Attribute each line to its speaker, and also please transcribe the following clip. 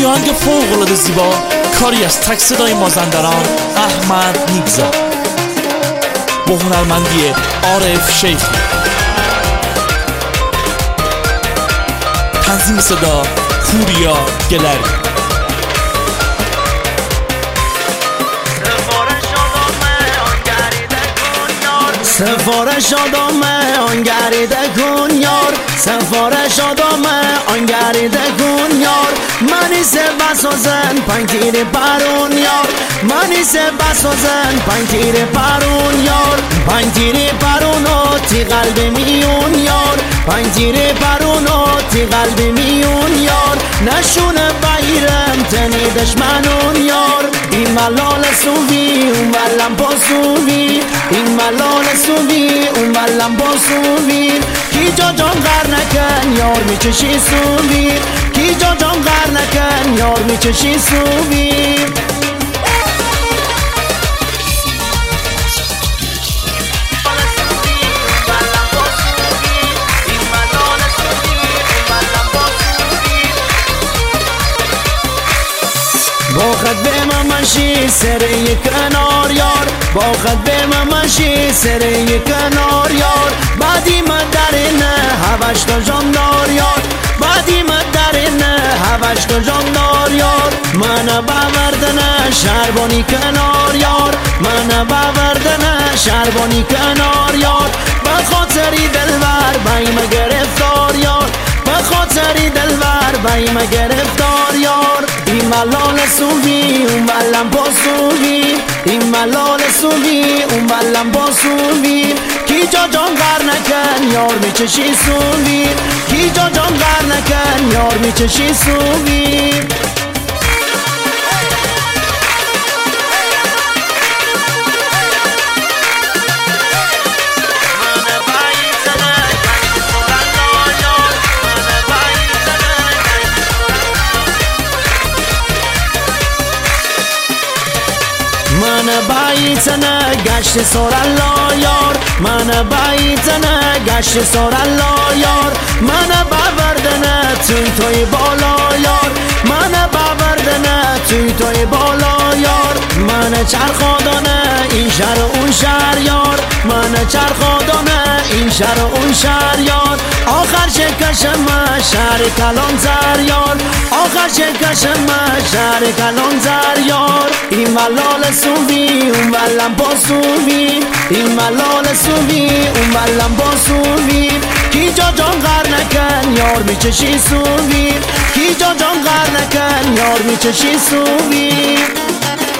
Speaker 1: آهنگ فوق‌العاده زیبا، کاری از تک صدای مازندران احمد نیکزاد با هنرمندی عارف شیخی. تنظیم صدا پوریا گلری.
Speaker 2: سفارش آدامه آنگریده کن یار، سفارش آدامه آنگریده کن یار. منی سه بسازن پنج تیر پرون یار، منی سه بسازن پنج تیر پرون یار. پنج تیر پرونو تی قلب میون یار، پنج تیر پرونو تی قلب میون یار. نشونه بایرم تنی دشمنون یار. این ملال سوی اون ملم پاسوی، این ملال سوی اون ملم پاسوی. کی جا جان غر نکن یار میچشی سوی، کی جا جان غر نکن یار میچشی سوی. باخد به ممشی سری کنار یار، باخد به ممشی سری کنار یار. بعدی مدرنه هوش تو جاندار یار، بعدی مدرنه هوش تو جاندار یار. من باوردنه شربانی کنار یار، من باوردنه شربانی کنار یار. بخاطری دلبر بایم گرفتار یار، بخاطری دلبر بایم گرفتار یار. این ملال سوی اون ملم پاسوی، این ملال سوی اون ملم پاسوی. کی جا جان غر نکن یار میچشی سوی، کی جا جان غر نکن یار میچشی سوی. من بایتنه گشت سرالا یار، من بایتنه گشت سرالا یار. من باوردنه توی بالا یار، من باوردنه توی بالا یار. من چرخادانه این شهر اون شهر یار، من چرخادانه این شهر اون شهر یار. آخر شکشم شهر کلانتر یار، آخر شکشم شهر کلانتر یار. این ملال سوی اون ملم پاسوی، این ملال سوی اون ملم پاسوی. کی جا جان غر نکن یار میچشی سوی، کی جا جان غر نکن یار میچشی سوی.